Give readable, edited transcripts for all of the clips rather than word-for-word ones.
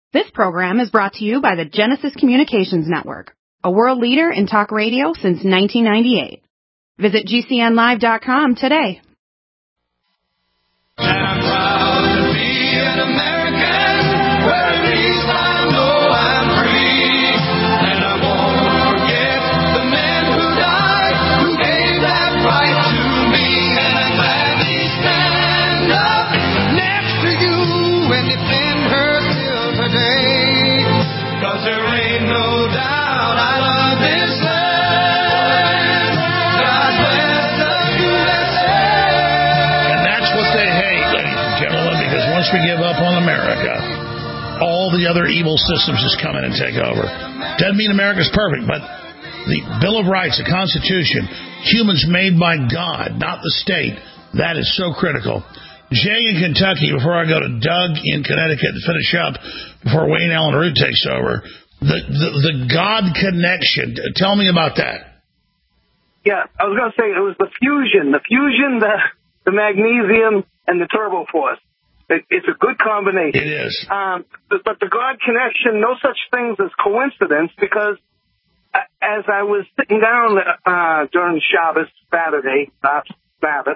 This program is brought to you by the Genesis Communications Network, a world leader in talk radio since 1998. Visit GCNlive.com today. And I'm proud to be an American, where at least I know I'm free. And I won't forget the men who died, who gave that right to me. And I gladly stand up next to you and defend her till today. 'Cause there ain't no doubt I love this land. God bless the USA. And that's what they hate, ladies and gentlemen, because once we give up on America, all the other evil systems just come in and take over. Doesn't mean America's perfect, but the Bill of Rights, the Constitution, humans made by God, not the state, that is so critical. Jay in Kentucky, before I go to Doug in Connecticut to finish up, before Wayne Allen Root takes over, the God connection, tell me about that. Yeah, I was going to say it was the fusion, the magnesium, and the turbo force. It's a good combination. It is. But the God connection, no such things as coincidence, because as I was sitting down during Shabbos, Sabbath,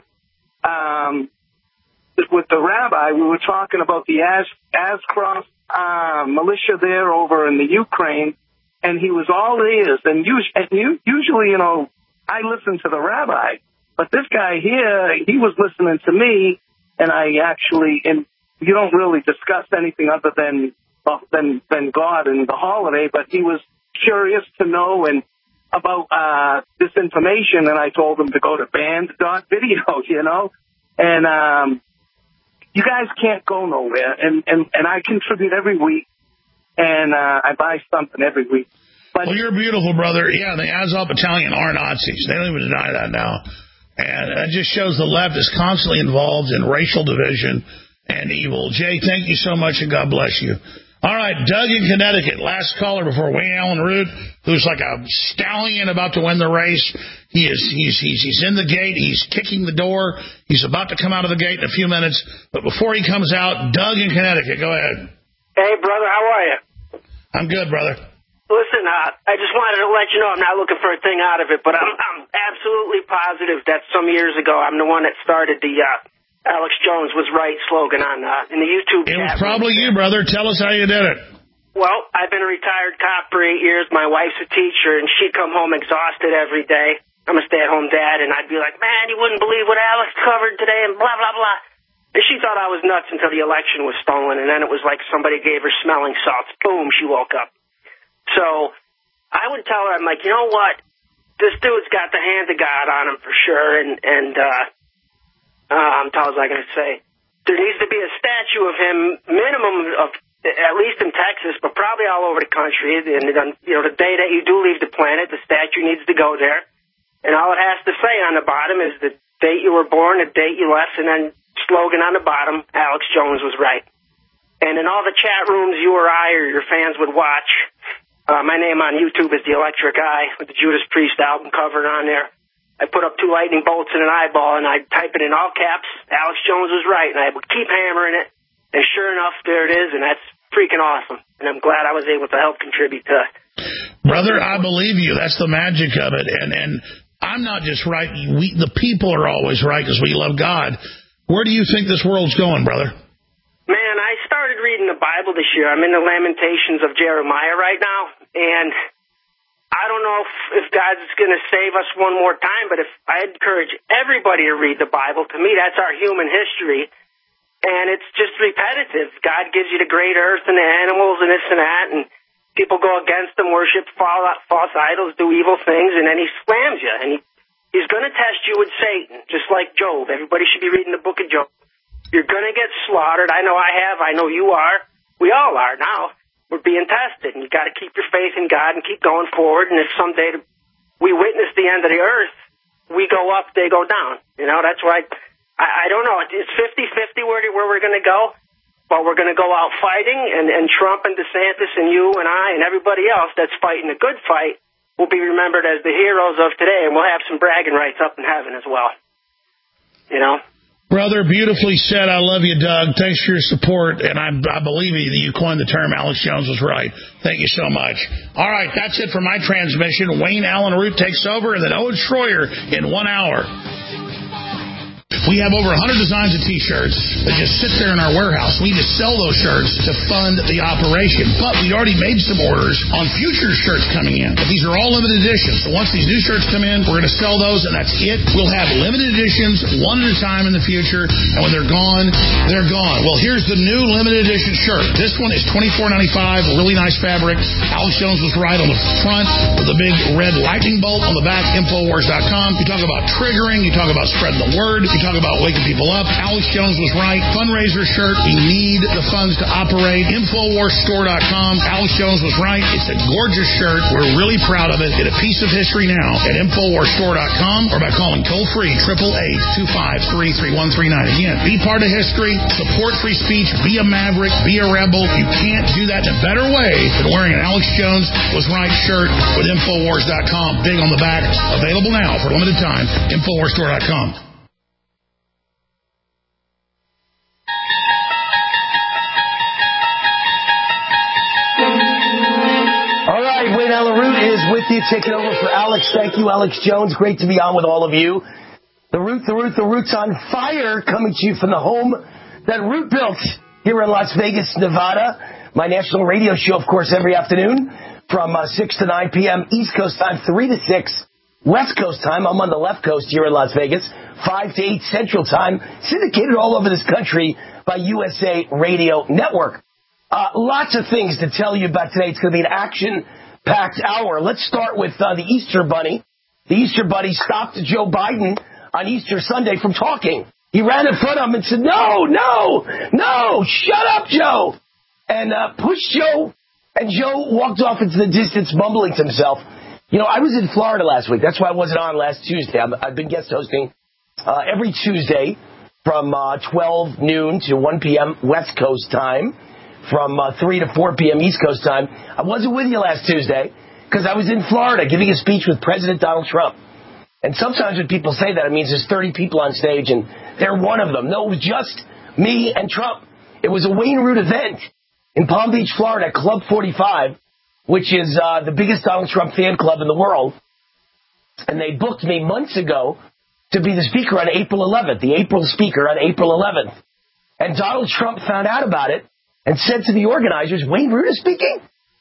with the rabbi, we were talking about the Ashcroft militia there over in the Ukraine, and he was all ears. And usually, you know, I listen to the rabbi, but this guy here, he was listening to me, and and you don't really discuss anything other than God and the holiday, but he was curious to know and about this information, and I told him to go to band.video, you know, and you guys can't go nowhere, and I contribute every week, and I buy something every week. But well, you're beautiful, brother. Yeah, the Azov Battalion are Nazis. They don't even deny that now. And that just shows the left is constantly involved in racial division and evil. Jay, thank you so much, and God bless you. All right, Doug in Connecticut, last caller before Wayne Allen Root, who's like a stallion about to win the race. He's in the gate. He's kicking the door. He's about to come out of the gate in a few minutes. But before he comes out, Doug in Connecticut, go ahead. Hey, brother, how are you? I'm good, brother. Listen, I just wanted to let you know I'm not looking for a thing out of it, but I'm absolutely positive that some years ago I'm the one that started the Alex Jones was right slogan on in the YouTube chat. It was probably you, brother. Tell us how you did it. Well, I've been a retired cop for 8 years. My wife's a teacher, and she'd come home exhausted every day. I'm a stay-at-home dad, and I'd be like, man, you wouldn't believe what Alex covered today, and blah, blah, blah. And she thought I was nuts until the election was stolen, and then it was like somebody gave her smelling salts. Boom, she woke up. So I would tell her, I'm like, you know what? This dude's got the hand of God on him for sure, and how was I going to say? There needs to be a statue of him, minimum of, at least in Texas, but probably all over the country. And, you know, the day that you do leave the planet, the statue needs to go there. And all it has to say on the bottom is the date you were born, the date you left, and then slogan on the bottom, Alex Jones was right. And in all the chat rooms you or I or your fans would watch, my name on YouTube is The Electric Eye with the Judas Priest album covered on there. I put up 2 lightning bolts in an eyeball, and I'd type it in all caps, Alex Jones was right, and I would keep hammering it, and sure enough, there it is, and that's freaking awesome. And I'm glad I was able to help contribute to it. Brother, I believe you. That's the magic of it. And I'm not just right. The people are always right because we love God. Where do you think this world's going, brother? Man, I started reading the Bible this year. I'm in the Lamentations of Jeremiah right now, and I don't know if God's going to save us one more time, but if I encourage everybody to read the Bible, to me, that's our human history, and it's just repetitive. God gives you the great earth and the animals and this and that, and people go against them, worship false idols, do evil things, and then he slams you, and he's going to test you with Satan, just like Job. Everybody should be reading the book of Job. You're going to get slaughtered. I know I have. I know you are. We all are now. We're being tested, and you got to keep your faith in God and keep going forward. And if someday we witness the end of the earth, we go up, they go down. You know, that's why I don't know. It's 50-50 where we're going to go, but we're going to go out fighting, and Trump and DeSantis and you and I and everybody else that's fighting a good fight will be remembered as the heroes of today, and we'll have some bragging rights up in heaven as well. You know? Brother, beautifully said. I love you, Doug. Thanks for your support, and I believe you that you coined the term Alex Jones was right. Thank you so much. All right, that's it for my transmission. Wayne Allen Root takes over, and then Owen Schroyer in 1 hour. We have over 100 designs of T-shirts that just sit there in our warehouse. We just sell those shirts to fund the operation. But we already made some orders on future shirts coming in. But these are all limited editions. So once these new shirts come in, we're going to sell those, and that's it. We'll have limited editions one at a time in the future. And when they're gone, they're gone. Well, here's the new limited edition shirt. This one is $24.95. Really nice fabric. Alex Jones was right on the front with the big red lightning bolt on the back. Infowars.com. You talk about triggering. You talk about spreading the word. You talk about waking people up. Alex Jones was right. Fundraiser shirt. We need the funds to operate. Infowarsstore.com. Alex Jones was right. It's a gorgeous shirt. We're really proud of it. Get a piece of history now at Infowarsstore.com or by calling toll-free 888-253-3139. Again, be part of history. Support free speech. Be a maverick. Be a rebel. You can't do that in a better way than wearing an Alex Jones was right shirt with Infowars.com. Big on the back. Available now for a limited time. Infowarsstore.com. Wayne Allen Root is with you, taking over for Alex. Thank you, Alex Jones. Great to be on with all of you. The Root's on fire, coming to you from the home that Root built here in Las Vegas, Nevada. My national radio show, of course, every afternoon from 6 to 9 p.m. East Coast time, 3 to 6 West Coast time. I'm on the left coast here in Las Vegas, 5 to 8 Central time, syndicated all over this country by USA Radio Network. Lots of things to tell you about today. It's going to be an action-packed hour. Let's start with the Easter Bunny. The Easter Bunny stopped Joe Biden on Easter Sunday from talking. He ran in front of him and said, no, shut up, Joe, and pushed Joe, and Joe walked off into the distance, mumbling to himself. You know, I was in Florida last week. That's why I wasn't on last Tuesday. I've been guest hosting every Tuesday from 12 noon to 1 p.m. West Coast time, from 3 to 4 p.m. East Coast time. I wasn't with you last Tuesday because I was in Florida giving a speech with President Donald Trump. And sometimes when people say that, it means there's 30 people on stage and they're one of them. No, it was just me and Trump. It was a Wayne Root event in Palm Beach, Florida, Club 45, which is the biggest Donald Trump fan club in the world. And they booked me months ago to be the speaker on April 11th, the April speaker on April 11th. And Donald Trump found out about it and said to the organizers, Wayne Root is speaking?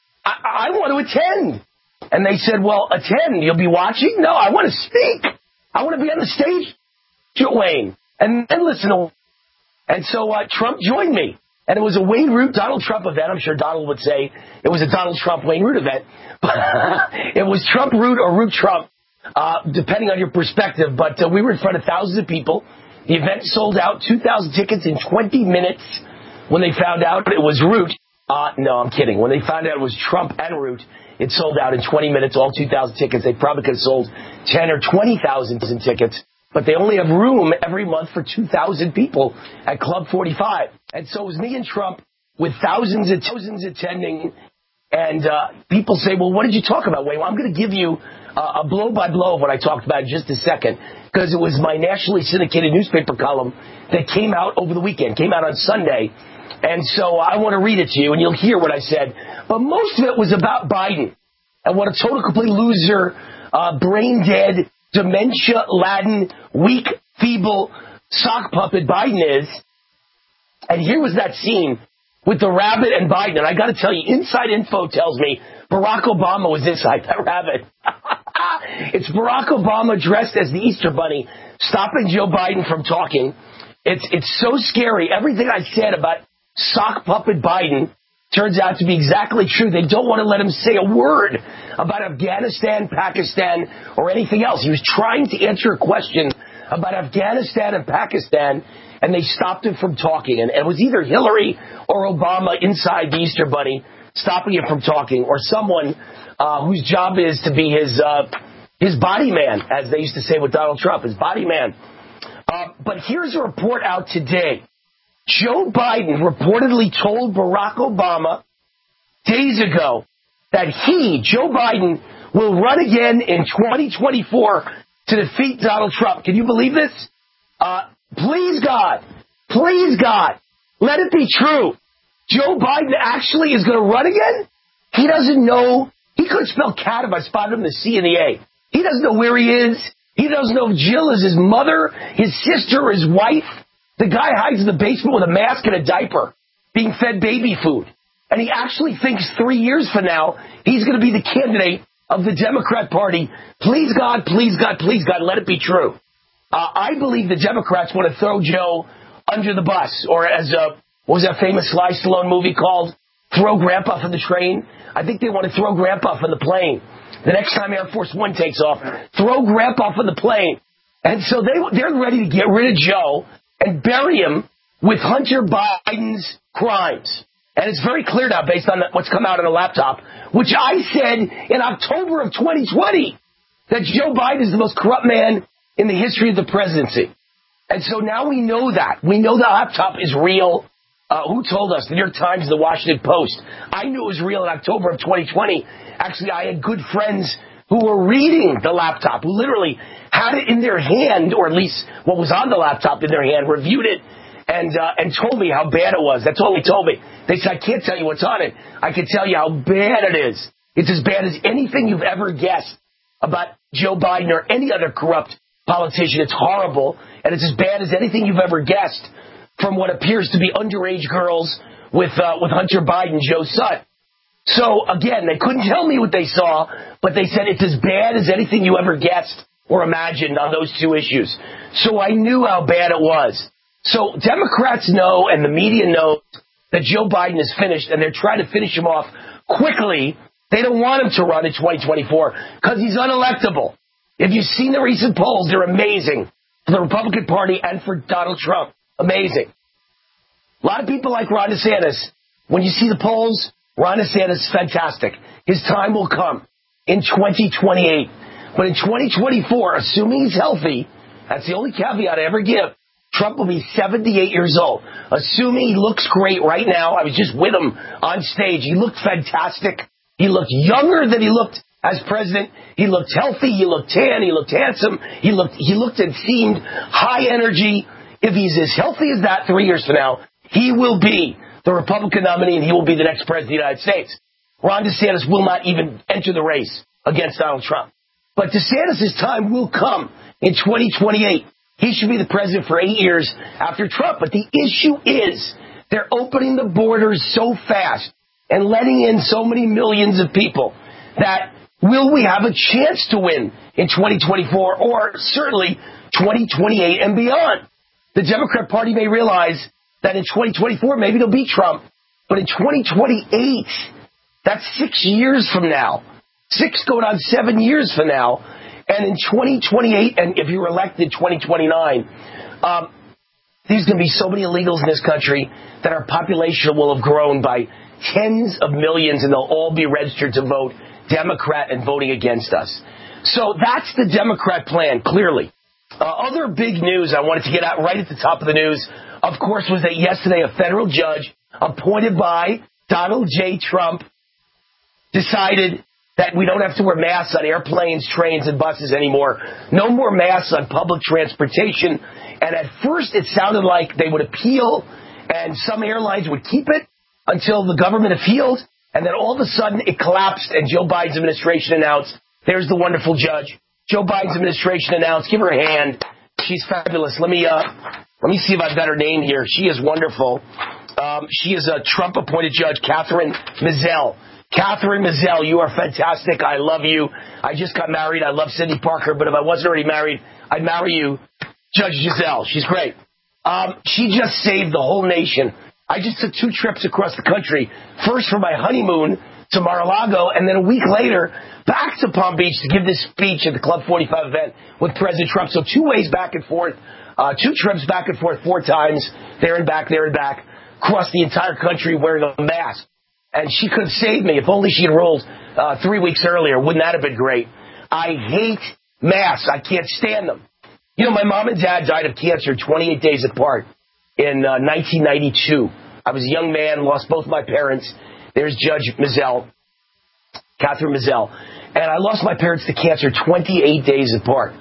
I want to attend. And they said, well, attend. You'll be watching? No, I want to speak. I want to be on the stage with Wayne and listen to him. And so Trump joined me. And it was a Wayne Root Donald Trump event. I'm sure Donald would say it was a Donald Trump Wayne Root event. But it was Trump Root or Root Trump, depending on your perspective. But we were in front of thousands of people. The event sold out, 2,000 tickets in 20 minutes. When they found out it was Root, no, I'm kidding. When they found out it was Trump and Root, it sold out in 20 minutes, all 2,000 tickets. They probably could have sold 10 or 20,000 tickets, but they only have room every month for 2,000 people at Club 45. And so it was me and Trump with thousands attending. And people say, well, what did you talk about, Wayne? Well, I'm going to give you a blow-by-blow of what I talked about in just a second, because it was my nationally syndicated newspaper column that came out over the weekend, came out on Sunday. And so I want to read it to you, and you'll hear what I said. But most of it was about Biden and what a total, complete loser, brain-dead, dementia-laden, weak, feeble sock puppet Biden is. And here was that scene with the rabbit and Biden. And I got to tell you, inside info tells me Barack Obama was inside that rabbit. It's Barack Obama dressed as the Easter Bunny, stopping Joe Biden from talking. It's so scary. Everything I said about sock puppet Biden turns out to be exactly true. They don't want to let him say a word about Afghanistan, Pakistan, or anything else. He was trying to answer a question about Afghanistan and Pakistan, and they stopped him from talking. And it was either Hillary or Obama inside the Easter Bunny stopping him from talking, or someone whose job is to be his body man, as they used to say with Donald Trump, his body man. But here's a report out today. Joe Biden reportedly told Barack Obama days ago that he, Joe Biden, will run again in 2024 to defeat Donald Trump. Can you believe this? please God, let it be true. Joe Biden actually is going to run again? He doesn't know. He couldn't spell cat if I spotted him the C and the A. He doesn't know where he is. He doesn't know if Jill is his mother, his sister, his wife. The guy hides in the basement with a mask and a diaper, being fed baby food. And he actually thinks 3 years from now, he's going to be the candidate of the Democrat Party. Please God, let it be true. I believe the Democrats want to throw Joe under the bus, or as what was that famous Sly Stallone movie called? Throw Grandpa from the train. I think they want to throw Grandpa from the plane. The next time Air Force One takes off, throw Grandpa from the plane. And so they're ready to get rid of Joe and bury him with Hunter Biden's crimes. And it's very clear now based on what's come out on the laptop, which I said in October of 2020 that Joe Biden is the most corrupt man in the history of the presidency. And so now we know that. We know the laptop is real. Who told us? The New York Times, the Washington Post. I knew it was real in October of 2020. Actually, I had good friends who were reading the laptop, who literally had it in their hand, or at least what was on the laptop in their hand, reviewed it, and told me how bad it was. That's all they told me. They said, I can't tell you what's on it. I can tell you how bad it is. It's as bad as anything you've ever guessed about Joe Biden or any other corrupt politician. It's horrible, and it's as bad as anything you've ever guessed from what appears to be underage girls with Hunter Biden, Joe's son. So, again, they couldn't tell me what they saw, but they said it's as bad as anything you ever guessed or imagined on those two issues. So I knew how bad it was. So Democrats know, and the media knows, that Joe Biden is finished, and they're trying to finish him off quickly. They don't want him to run in 2024 because he's unelectable. If you've seen the recent polls, they're amazing for the Republican Party and for Donald Trump. Amazing. A lot of people like Ron DeSantis. When you see the polls, Ron DeSantis is fantastic. His time will come in 2028. But in 2024, assuming he's healthy, that's the only caveat I ever give, Trump will be 78 years old. Assuming he looks great right now, I was just with him on stage. He looked fantastic. He looked younger than he looked as president. He looked healthy. He looked tan. He looked handsome. He looked and seemed high energy. If he's as healthy as that 3 years from now, he will be the Republican nominee and he will be the next president of the United States. Ron DeSantis will not even enter the race against Donald Trump. But DeSantis' time will come in 2028. He should be the president for 8 years after Trump. But the issue is they're opening the borders so fast and letting in so many millions of people that will we have a chance to win in 2024 or certainly 2028 and beyond? The Democrat Party may realize that in 2024, maybe they'll beat Trump. But in 2028, that's 6 years from now. 6 going on 7 years from now. And in 2028, and if you're elected 2029, there's going to be so many illegals in this country that our population will have grown by tens of millions, and they'll all be registered to vote Democrat and voting against us. So that's the Democrat plan, clearly. Other big news I wanted to get out right at the top of the news, of course, was that yesterday a federal judge appointed by Donald J. Trump decided that we don't have to wear masks on airplanes, trains, and buses anymore. No more masks on public transportation. And at first it sounded like they would appeal and some airlines would keep it until the government appealed. And then all of a sudden it collapsed and Joe Biden's administration announced, there's the wonderful judge. Joe Biden's administration announced, give her a hand. She's fabulous. Let me see if I've got her name here. She is wonderful. She is a Trump-appointed judge, Catherine Mizelle. Catherine Mizelle, you are fantastic. I love you. I just got married. I love Cindy Parker, but if I wasn't already married, I'd marry you. Judge Giselle. She's great. She just saved the whole nation. I just took 2 trips across the country. First for my honeymoon to Mar-a-Lago, and then a week later back to Palm Beach to give this speech at the Club 45 event with President Trump. So 2 ways back and forth, 2 trips back and forth 4 times, there and back, across the entire country wearing a mask. And she could have saved me if only she enrolled 3 weeks earlier. Wouldn't that have been great? I hate masks. I can't stand them. You know, my mom and dad died of cancer 28 days apart in 1992. I was a young man, lost both my parents. There's Judge Mizelle, Catherine Mizelle. And I lost my parents to cancer 28 days apart.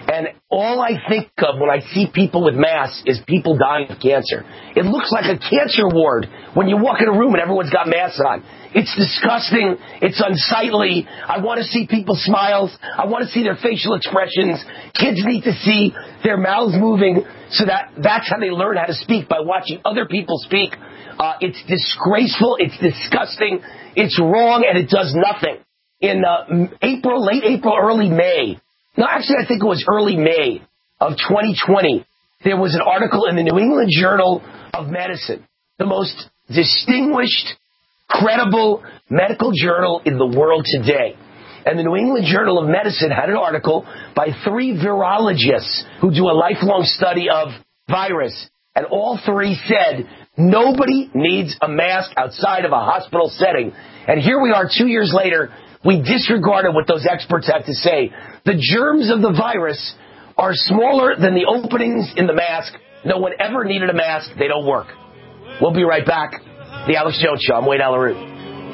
And all I think of when I see people with masks is people dying of cancer. It looks like a cancer ward when you walk in a room and everyone's got masks on. It's disgusting. It's unsightly. I want to see people's smiles. I want to see their facial expressions. Kids need to see their mouths moving so that's how they learn how to speak, by watching other people speak. It's disgraceful. It's disgusting. It's wrong, and it does nothing. In late April, early May, no, actually I think it was early May of 2020, there was an article in the New England Journal of Medicine, the most distinguished, credible medical journal in the world today. And the New England Journal of Medicine had an article by 3 virologists who do a lifelong study of virus. And all 3 said, nobody needs a mask outside of a hospital setting. And here we are 2 years later, we disregarded what those experts had to say. The germs of the virus are smaller than the openings in the mask. No one ever needed a mask. They don't work. We'll be right back. The Alex Jones Show. I'm Wayne Allyn Root.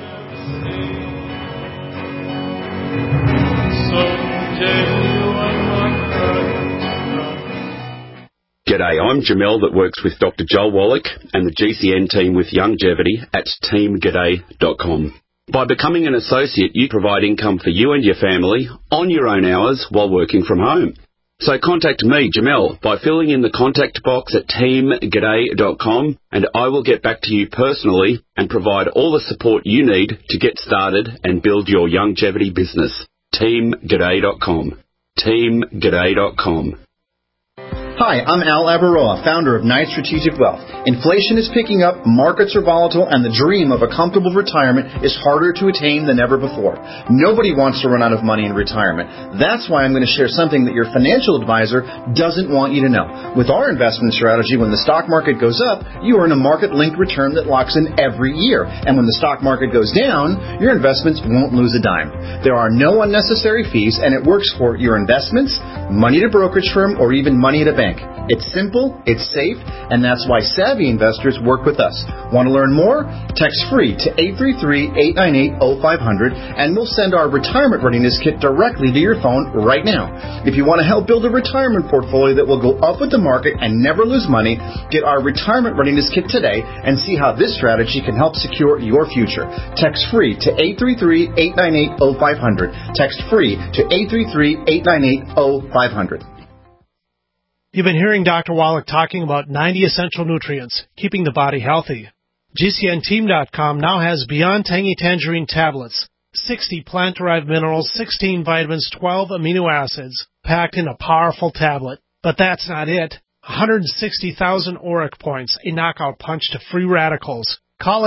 G'day, I'm Jamel that works with Dr. Joel Wallach and the GCN team with Longevity at teamg'day.com. By becoming an associate, you provide income for you and your family on your own hours while working from home. So contact me, Jamel, by filling in the contact box at teamg'day.com, and I will get back to you personally and provide all the support you need to get started and build your longevity business. teamg'day.com. teamg'day.com. Hi, I'm Al Abaroa, founder of Knight Strategic Wealth. Inflation is picking up, markets are volatile, and the dream of a comfortable retirement is harder to attain than ever before. Nobody wants to run out of money in retirement. That's why I'm going to share something that your financial advisor doesn't want you to know. With our investment strategy, when the stock market goes up, you earn a market-linked return that locks in every year. And when the stock market goes down, your investments won't lose a dime. There are no unnecessary fees, and it works for your investments, money at a brokerage firm, or even money at a bank. It's simple, it's safe, and that's why savvy investors work with us. Want to learn more? Text free to 833-898-0500, and we'll send our retirement readiness kit directly to your phone right now. If you want to help build a retirement portfolio that will go up with the market and never lose money, get our retirement readiness kit today and see how this strategy can help secure your future. Text free to 833-898-0500. Text free to 833-898-0500. You've been hearing Dr. Wallach talking about 90 essential nutrients, keeping the body healthy. GCNteam.com now has Beyond Tangy Tangerine tablets, 60 plant-derived minerals, 16 vitamins, 12 amino acids, packed in a powerful tablet. But that's not it. 160,000 auric points, a knockout punch to free radicals. Call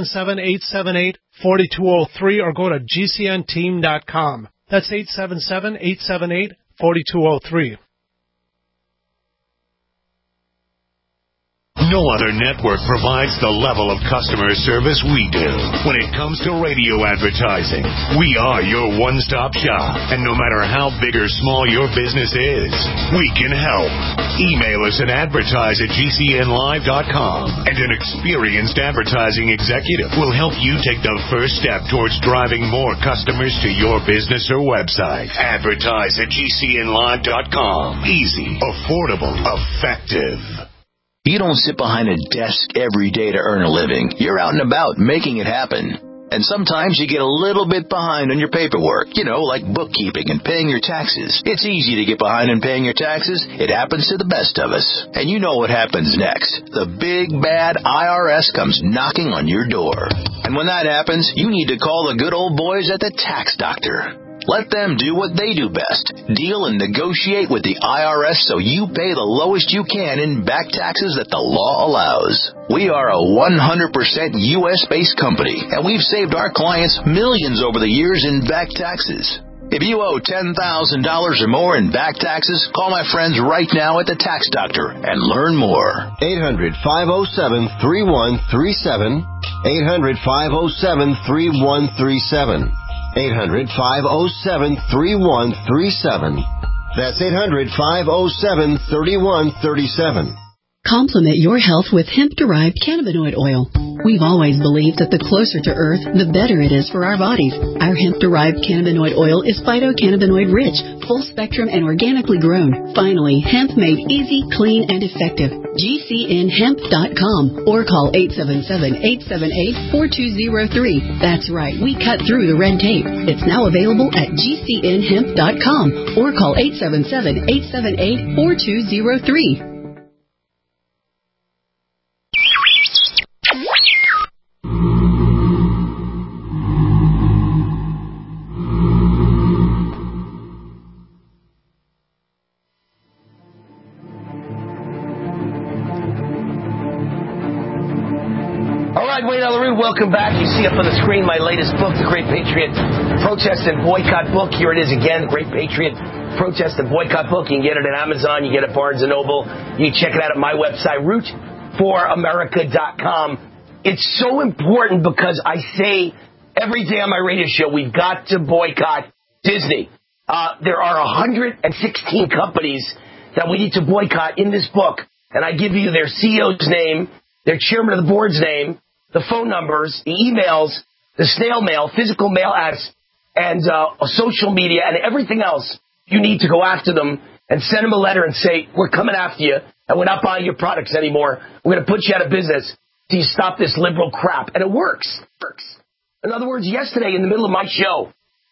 877-878-4203 or go to GCNteam.com. That's 877-878-4203. No other network provides the level of customer service we do. When it comes to radio advertising, we are your one-stop shop. And no matter how big or small your business is, we can help. Email us at advertise@gcnlive.com, and an experienced advertising executive will help you take the first step towards driving more customers to your business or website. Advertise@gcnlive.com. Easy, affordable, effective. You don't sit behind a desk every day to earn a living. You're out and about making it happen. And sometimes you get a little bit behind on your paperwork, like bookkeeping and paying your taxes. It's easy to get behind in paying your taxes. It happens to the best of us. And you know what happens next. The big, bad IRS comes knocking on your door. And when that happens, you need to call the good old boys at the Tax Doctor. Let them do what they do best. Deal and negotiate with the IRS so you pay the lowest you can in back taxes that the law allows. We are a 100% U.S.-based company, and we've saved our clients millions over the years in back taxes. If you owe $10,000 or more in back taxes, call my friends right now at the Tax Doctor and learn more. 800-507-3137. 800-507-3137. 800-507-3137. That's 800-507-3137. Complement your health with hemp-derived cannabinoid oil. We've always believed that the closer to Earth, the better it is for our bodies. Our hemp-derived cannabinoid oil is phytocannabinoid rich, full spectrum, and organically grown. Finally, hemp made easy, clean, and effective. GCNhemp.com or call 877-878-4203. That's right, we cut through the red tape. It's now available at GCNhemp.com or call 877-878-4203. Wayne Allyn Root, welcome back. You see up on the screen my latest book, The Great Patriot Protest and Boycott Book. Here it is again, The Great Patriot Protest and Boycott Book. You can get it at Amazon. You get it at Barnes & Noble. You can check it out at my website, rootforamerica.com. It's so important because I say every day on my radio show, we've got to boycott Disney. There are 116 companies that we need to boycott in this book. And I give you their CEO's name, their chairman of the board's name, the phone numbers, the emails, the snail mail, physical mail ads, and social media, and everything else you need to go after them and send them a letter and say, we're coming after you, and we're not buying your products anymore. We're going to put you out of business till you stop this liberal crap. And it works. In other words, yesterday in the middle of my show,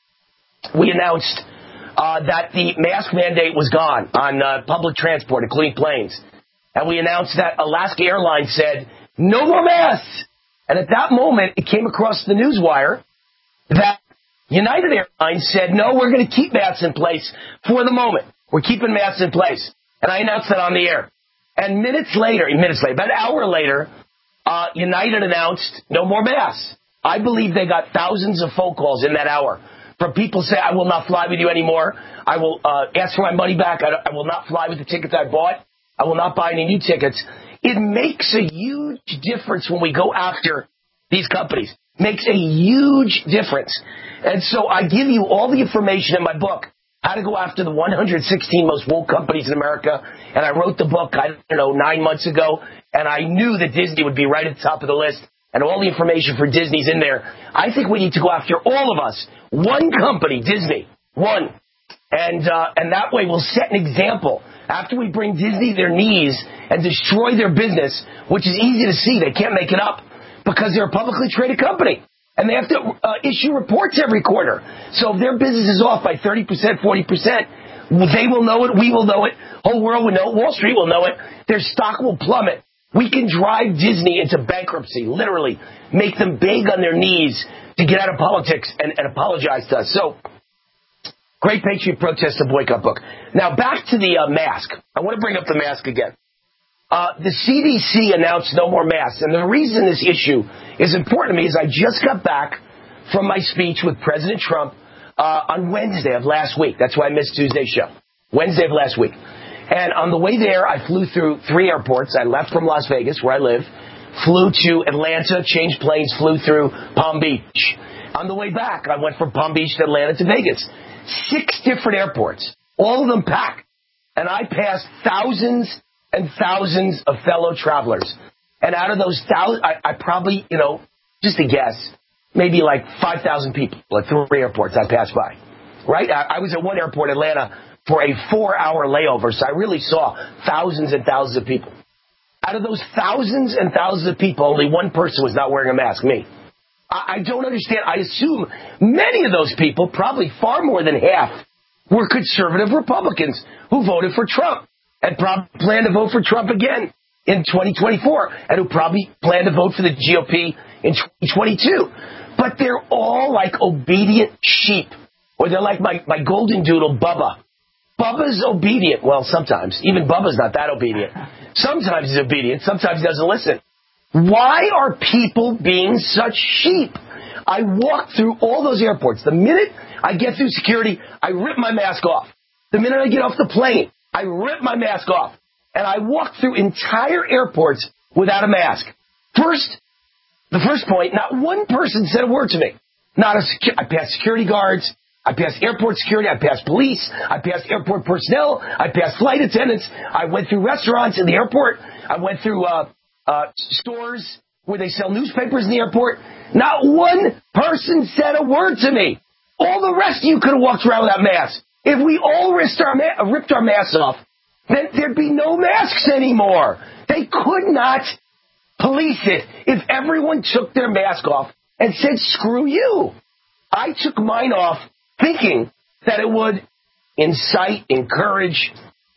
we announced that the mask mandate was gone on public transport, including planes. And we announced that Alaska Airlines said, no more masks. And at that moment, it came across the newswire that United Airlines said, no, we're going to keep masks in place for the moment. We're keeping masks in place. And I announced that on the air. And minutes later, about an hour later, United announced no more masks. I believe they got thousands of phone calls in that hour from people saying, I will not fly with you anymore. I will ask for my money back. I will not fly with the tickets I bought. I will not buy any new tickets. It makes a huge difference when we go after these companies. Makes a huge difference. And so I give you all the information in my book, how to go after the 116 most woke companies in America. And I wrote the book, 9 months ago, and I knew that Disney would be right at the top of the list. And all the information for Disney's in there. I think we need to go after all of us. One company, Disney. One. And that way we'll set an example. After we bring Disney their knees and destroy their business, which is easy to see, they can't make it up because they're a publicly traded company. And they have to issue reports every quarter. So if their business is off by 30%, 40%, they will know it, we will know it, whole world will know it, Wall Street will know it, their stock will plummet. We can drive Disney into bankruptcy, literally, make them beg on their knees to get out of politics and apologize to us. So, Great Patriot Protest and Boycott Book. Now, back to the mask. I want to bring up the mask again. The CDC announced no more masks, and the reason this issue is important to me is I just got back from my speech with President Trump on Wednesday of last week. That's why I missed Tuesday's show. Wednesday of last week. And on the way there, I flew through 3 airports. I left from Las Vegas, where I live, flew to Atlanta, changed planes, flew through Palm Beach. On the way back, I went from Palm Beach to Atlanta to Vegas. 6 different airports, all of them packed. And I passed thousands and thousands of fellow travelers. And out of those thousands, I probably, just a guess, maybe like 5,000 people at 3 airports I passed by. Right? I was at one airport, Atlanta, for a 4-hour layover, so I really saw thousands and thousands of people. Out of those thousands and thousands of people, only one person was not wearing a mask, me. I don't understand. I assume many of those people, probably far more than half, were conservative Republicans who voted for Trump and probably plan to vote for Trump again in 2024 and who probably plan to vote for the GOP in 2022. But they're all like obedient sheep, or they're like my golden doodle, Bubba. Bubba's obedient. Well, sometimes. Even Bubba's not that obedient. Sometimes he's obedient. Sometimes he doesn't listen. Why are people being such sheep? I walk through all those airports. The minute I get through security, I rip my mask off. The minute I get off the plane, I rip my mask off. And I walk through entire airports without a mask. The first point, not one person said a word to me. I passed security guards. I passed airport security. I passed police. I passed airport personnel. I passed flight attendants. I went through restaurants in the airport. I went through stores where they sell newspapers in the airport. Not one person said a word to me. All the rest of you could have walked around without masks. If we all ripped our masks off, then there'd be no masks anymore. They could not police it if everyone took their mask off and said, screw you. I took mine off thinking that it would incite, encourage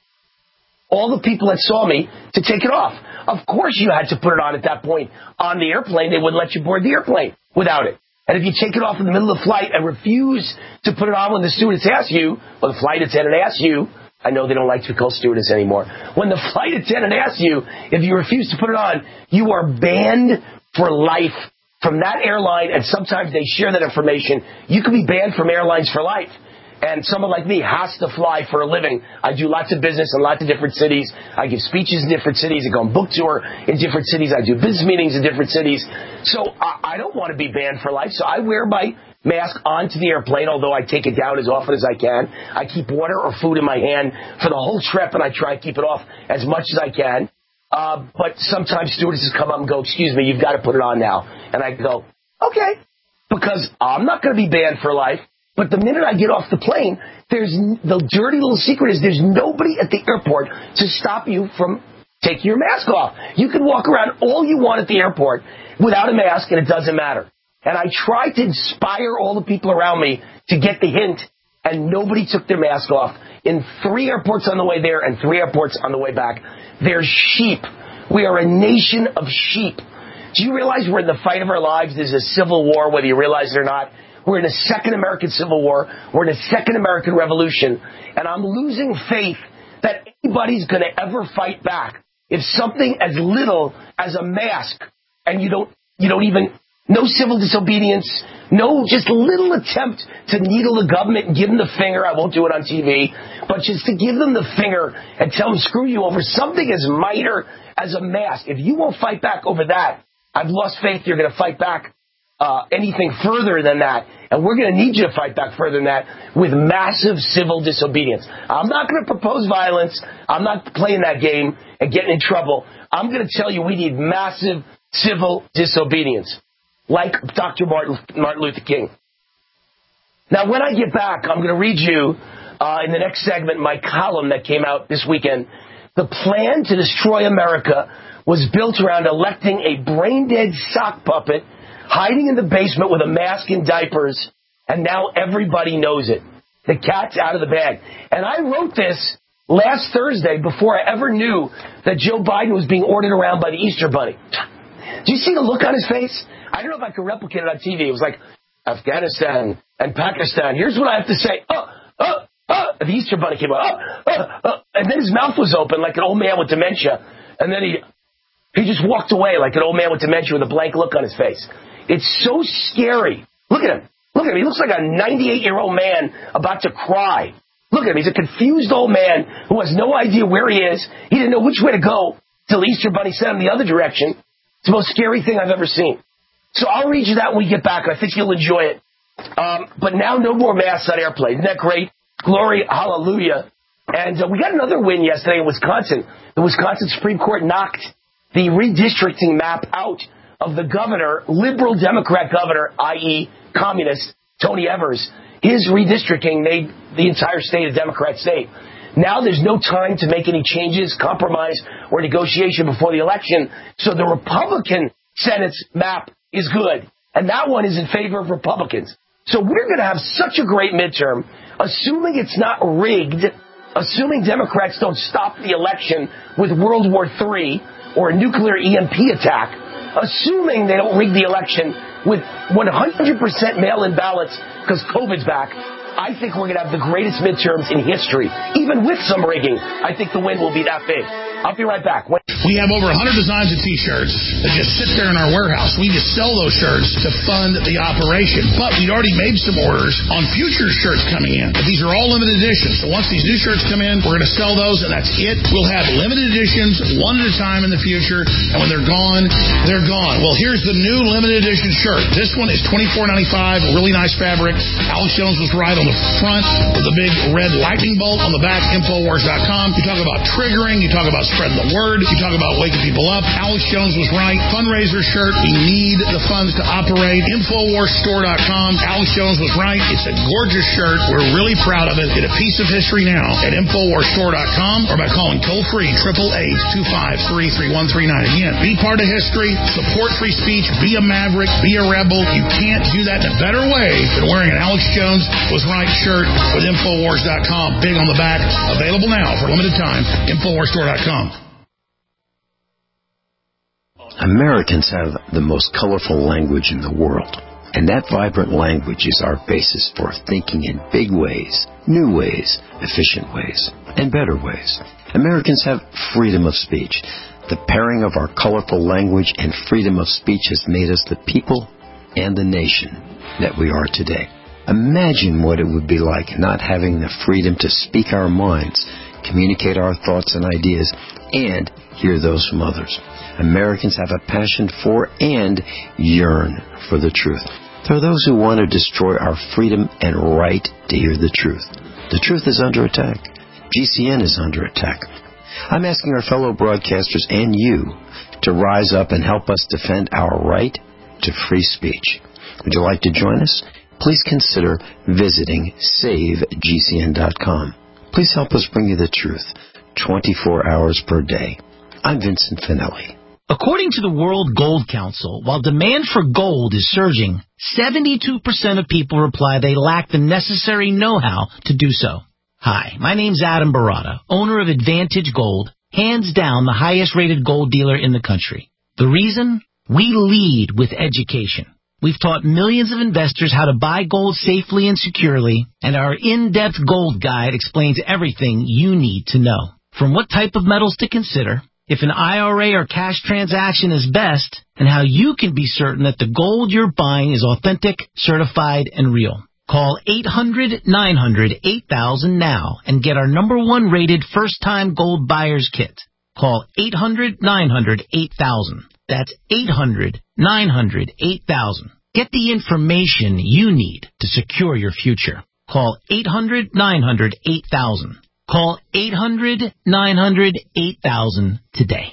all the people that saw me to take it off. Of course you had to put it on at that point on the airplane. They wouldn't let you board the airplane without it. And if you take it off in the middle of the flight and refuse to put it on when the stewardess asks you, or the flight attendant asks you, I know they don't like to be called stewardess anymore. When the flight attendant asks you, if you refuse to put it on, you are banned for life from that airline, and sometimes they share that information. You can be banned from airlines for life. And someone like me has to fly for a living. I do lots of business in lots of different cities. I give speeches in different cities. I go on book tour in different cities. I do business meetings in different cities. So I don't want to be banned for life. So I wear my mask onto the airplane, although I take it down as often as I can. I keep water or food in my hand for the whole trip, and I try to keep it off as much as I can. But sometimes stewardesses come up and go, excuse me, you've got to put it on now. And I go, okay, because I'm not going to be banned for life. But the minute I get off the plane, the dirty little secret is there's nobody at the airport to stop you from taking your mask off. You can walk around all you want at the airport without a mask, and it doesn't matter. And I tried to inspire all the people around me to get the hint, and nobody took their mask off. In 3 airports on the way there and 3 airports on the way back, they're sheep. We are a nation of sheep. Do you realize we're in the fight of our lives? There's a civil war, whether you realize it or not. We're in a second American Civil War. We're in a second American Revolution. And I'm losing faith that anybody's going to ever fight back if something as little as a mask, and you don't even, no civil disobedience, no just little attempt to needle the government and give them the finger. I won't do it on TV, but just to give them the finger and tell them, screw you, over something as minor as a mask. If you won't fight back over that, I've lost faith you're going to fight back anything further than that. And we're going to need you to fight back further than that with massive civil disobedience. I'm not going to propose violence. I'm not playing that game and getting in trouble. I'm going to tell you we need massive civil disobedience, like Dr. Martin Luther King. Now, when I get back, I'm going to read you in the next segment my column that came out this weekend. The plan to destroy America was built around electing a brain-dead sock puppet hiding in the basement with a mask and diapers, and now everybody knows it. The cat's out of the bag. And I wrote this last Thursday before I ever knew that Joe Biden was being ordered around by the Easter Bunny. Do you see the look on his face? I don't know if I could replicate it on TV. It was like, Afghanistan and Pakistan. Here's what I have to say. The Easter Bunny came out. And then his mouth was open like an old man with dementia. And then he just walked away like an old man with dementia with a blank look on his face. It's so scary. Look at him. Look at him. He looks like a 98-year-old man about to cry. Look at him. He's a confused old man who has no idea where he is. He didn't know which way to go till the Easter Bunny sent him the other direction. It's the most scary thing I've ever seen. So I'll read you that when we get back. I think you'll enjoy it. But now no more masks on airplanes. Isn't that great? Glory, hallelujah. And we got another win yesterday in Wisconsin. The Wisconsin Supreme Court knocked the redistricting map out of the governor, liberal Democrat governor, i.e. communist, Tony Evers. His redistricting made the entire state a Democrat state. Now there's no time to make any changes, compromise, or negotiation before the election. So the Republican Senate's map is good. And that one is in favor of Republicans. So we're going to have such a great midterm, assuming it's not rigged, assuming Democrats don't stop the election with World War III or a nuclear EMP attack, assuming they don't rig the election with 100% mail-in ballots because COVID's back, I think we're going to have the greatest midterms in history. Even with some rigging, I think the win will be that big. I'll be right back. We have over 100 designs of T-shirts that just sit there in our warehouse. We just sell those shirts to fund the operation. But we'd already made some orders on future shirts coming in. But these are all limited editions. So once these new shirts come in, we're going to sell those, and that's it. We'll have limited editions one at a time in the future. And when they're gone, they're gone. Well, here's the new limited edition shirt. This one is $24.95. Really nice fabric. Alex Jones was right on the front with the big red lightning bolt on the back. Infowars.com. You talk about triggering. You talk about spreading the word. You talk about waking people up. Alex Jones was right. Fundraiser shirt. We need the funds to operate. InfoWarsStore.com. Alex Jones was right. It's a gorgeous shirt. We're really proud of it. Get a piece of history now at InfoWarsStore.com or by calling toll-free 888-253-3139. Again, be part of history. Support free speech. Be a maverick. Be a rebel. You can't do that in a better way than wearing an Alex Jones was right shirt with InfoWars.com. Big on the back. Available now for a limited time. InfoWarsStore.com. Americans have the most colorful language in the world, and that vibrant language is our basis for thinking in big ways, new ways, efficient ways, and better ways. Americans have freedom of speech. The pairing of our colorful language and freedom of speech has made us the people and the nation that we are today. Imagine what it would be like not having the freedom to speak our minds, communicate our thoughts and ideas, and hear those from others. Americans have a passion for and yearn for the truth. There are those who want to destroy our freedom and right to hear the truth. The truth is under attack. GCN is under attack. I'm asking our fellow broadcasters and you to rise up and help us defend our right to free speech. Would you like to join us? Please consider visiting SaveGCN.com. Please help us bring you the truth 24 hours per day. I'm Vincent Finelli. According to the World Gold Council, while demand for gold is surging, 72% of people reply they lack the necessary know-how to do so. Hi, my name's Adam Barata, owner of Advantage Gold, hands down the highest-rated gold dealer in the country. The reason? We lead with education. We've taught millions of investors how to buy gold safely and securely, and our in-depth gold guide explains everything you need to know. From what type of metals to consider, if an IRA or cash transaction is best, and how you can be certain that the gold you're buying is authentic, certified, and real. Call 800-900-8000 now and get our #1 rated first-time gold buyer's kit. Call 800-900-8000. That's 800-900-8000. Get the information you need to secure your future. Call 800-900-8000. Call 800-900-8000 today.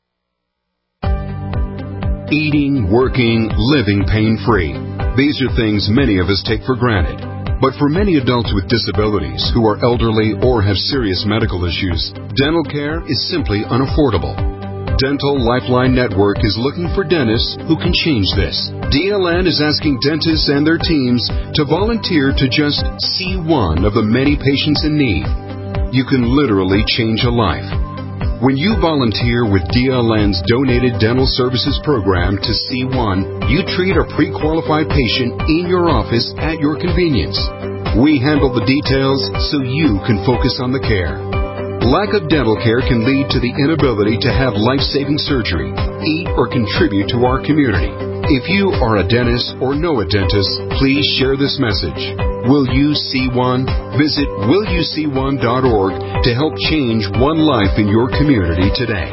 Eating, working, living pain-free. These are things many of us take for granted. But for many adults with disabilities who are elderly or have serious medical issues, dental care is simply unaffordable. Dental Lifeline Network is looking for dentists who can change this. DLN is asking dentists and their teams to volunteer to just see one of the many patients in need. You can literally change a life. When you volunteer with DLN's Donated Dental Services Program to C1, you treat a pre-qualified patient in your office at your convenience. We handle the details so you can focus on the care. Lack of dental care can lead to the inability to have life-saving surgery, eat, or contribute to our community. If you are a dentist or know a dentist, please share this message. Will You See One? Visit willyouseeone.org to help change one life in your community today.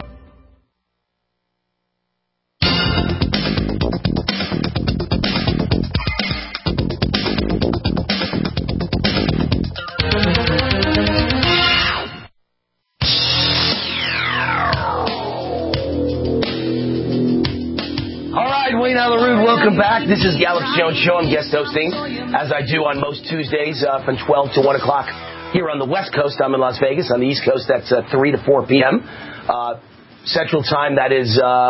Welcome back. This is the Alex Jones Show. I'm guest hosting, as I do on most Tuesdays from 12 to 1 o'clock here on the West Coast. I'm in Las Vegas. On the East Coast, that's 3 to 4 p.m. Central Time, that is, 4